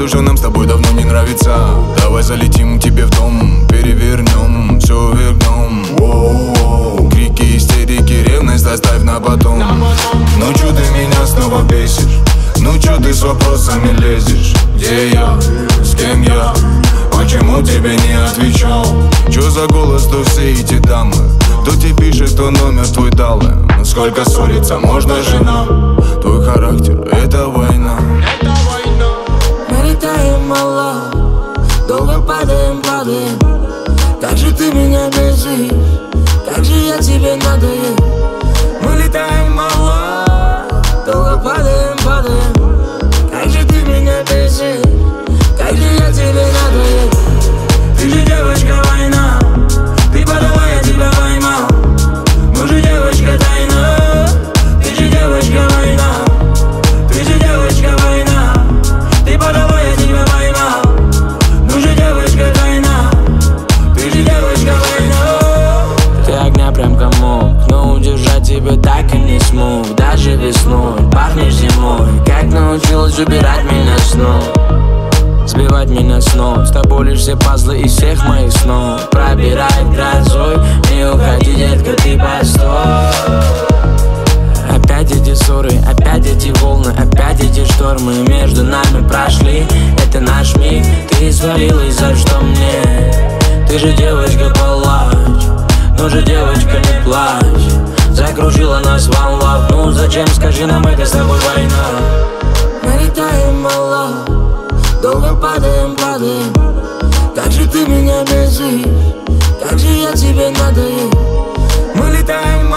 уже нам с тобой давно не нравится. Давай залетим к тебе в дом, перевернем, все вернем. Воу-воу. Крики, истерики, ревность оставь на потом. Ну чё ты меня снова бесишь? Ну чё ты с вопросами лезешь? Где я? С кем я? Почему тебе не отвечал? Чё за голос, то все эти дамы? Кто тебе пишет, кто номер твой дал? Ну сколько ссориться можно, жена? Твой характер — это война. Мы летаем мало, долго падаем. Как же ты меня бесишь? Как же я тебе надоел? Мы летаем мало, долго падаем. Как же ты меня бесишь? Как же я тебе надоел? Ты же девочка война, ты подала, я тебя поймал. Мы же девочка тайна, ты же девочка война. Ты же девочка война, ты подала, я тебя поймал. Мы же девочка тайна, ты же девочка война. Ты огня прям комок, но удержать тебя так и не смог. Даже весной, пахнешь зимой. Как научилась убирать меня снова, сбивать меня с ног. С тобой лишь все пазлы из всех моих снов. Пробирает грозой, не уходи, детка, ты постой. Опять эти ссоры, опять эти волны, опять эти штормы между нами прошли. Это наш миг, ты свалилась, за что мне? Ты же девочка, палач, ну же девочка, не плачь. Закружила нас one love, ну зачем, скажи нам, это с тобой война. Мы летаем мало, долго падаем. Как же ты меня бесишь? Как же я тебе надоел? Мы летаем